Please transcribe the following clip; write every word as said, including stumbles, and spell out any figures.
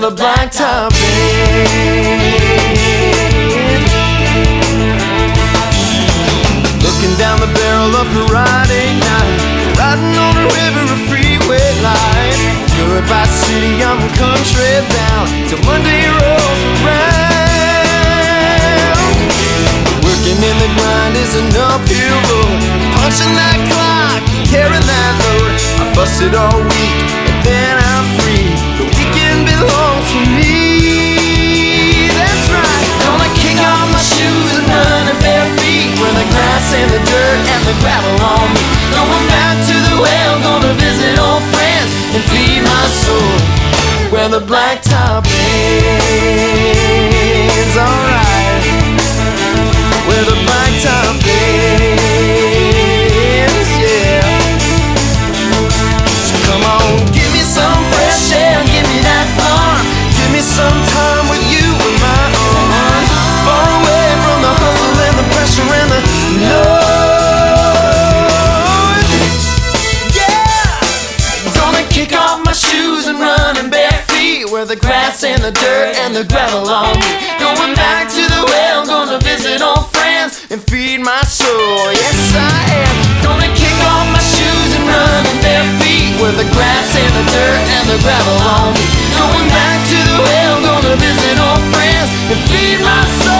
the blacktop ends. Looking down the barrel of Friday night, riding on a river of freeway lights. Goodbye city, I'm country bound till Monday rolls around. Working in the grind is an uphill road, punching that clock, carrying that load. I busted all week and then I'm free. The weekend belongs to me. That's right. Gonna kick off my shoes and run in bare feet where the grass and the dirt and the gravel on me. Going back to the well, gonna visit old friends and feed my soul where the blacktop ends. Alright, where the blacktop ends, yeah. So come on, give me some fresh air, give me that farm, give me some time with you in my arms, far away from the hustle and the pressure and the noise. Yeah, gonna kick off my shoes and run in bare feet where the grass and the dirt and the gravel on me. Going back to the well, gonna visit old friends and feed my soul. Yes, I am. Gonna kick off my shoes and run in bare feet where the grass and the dirt and the gravel on me. Going back to the well, gonna visit old friends and feed my soul.